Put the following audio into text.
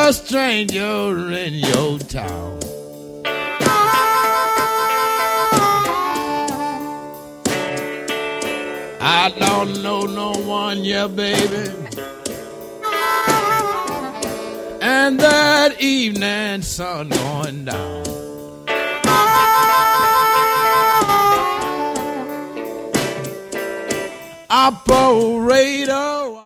a stranger in your town. I don't know no one, yeah, baby. And that evening sun going down. Operator,